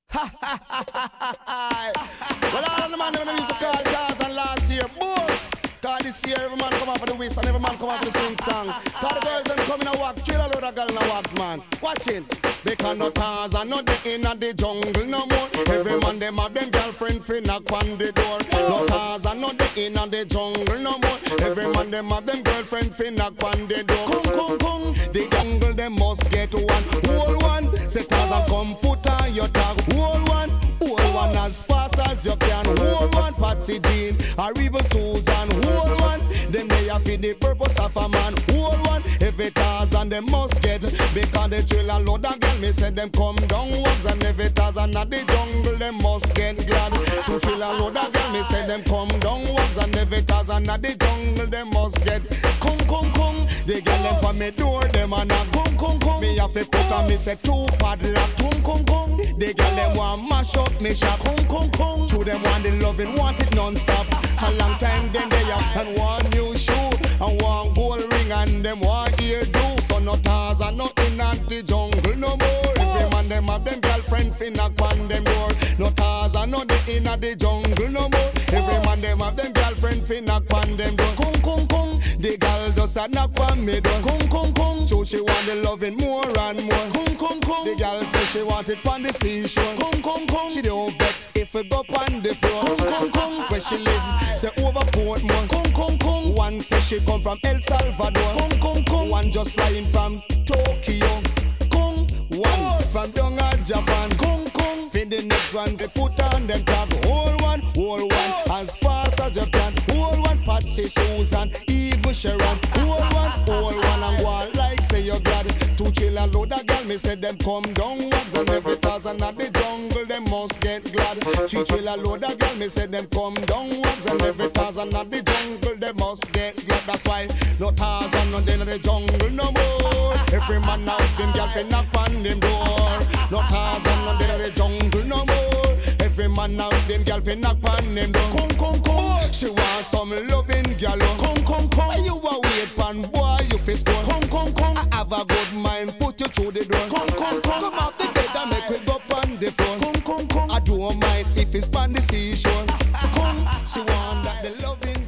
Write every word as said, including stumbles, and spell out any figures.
Well, all of the man them used to call Tarzan last year, boss. Cause this year every man come out for the whist and every man come out for the sing song. Cause the girls them come in a walk, chill a load of girl in a walks, man. Watch it. Because no Tarzan, no they in the jungle no more. Every man them have them girlfriend fi knock on the door. No Tarzan, no they in the jungle no more. Every man them have them girlfriend fi knock on the door. Come, come, come. The jungle them must get one, whole one. Say Tarzan come put on your tag, whole one. Whole one as fast as you can. Whole one Patsy Jean or even Susan. Whole one. Then they have the purpose of a man. Whole one. Every Tarzan them must get. Because they chill and load a girl. Me said them come down wags. And every Tarzan at the jungle them must get glad. To chill and load a girl. Me said them come down wags. And every Tarzan at the jungle them must get. Come, come, come. They get them for me door. Them and a come, come, come. Me have to put on me say two padlock. Come, come, come. They get them want mash up me shop. Come, come, come. To them want the loving, want it non-stop. A long time then they have and want new shoe and want gold ring and them want ear do. So no Tarzan nothing at the jungle no more. Every man them have them girlfriend fi knock on them door. No Tarzan no they in the jungle no more. Every man them have them girlfriend fi knock on them door. Come, come, come. The girl does a knock on me door. Come, come, come. So she want the loving more and more. Come, come, come. The girl say she want it on the seashore. Come, come, come. She don't vex if we go on the floor. Come, come, come. Where she live, say over Portmore. Come, come, come. One say she come from El Salvador. Come, come, come. One just flying from Tokyo. Come. One from down at Japan. Come, come. For the next one they put on them tag. Whole one, whole one, as fast as you can. Whole one, Patsy, Susan, even Sharon. Whole one, whole one, and go on like say you're glad. To chill and load a girl, me say them come down wags. And every Tarzan at the jungle, them must get glad. To chill and load a girl, me say them come down wags. And every Tarzan at the jungle, they must get glad. That's why no Tarzan no in the jungle no more. Every man out them girl fi knock on them door. No Tarzan no in the jungle no more. Every man out them girl fi knock on them door. Come, come, come. She want some loving girl. Come, come, come. Why you a wait pan boy you fi score? Come, come, come. I have a good mind put you through the door. Come, come, come. Come off the bed and make we go on the floor. Come, come, come. I don't mind if it's on the seashore. Come. She want that the loving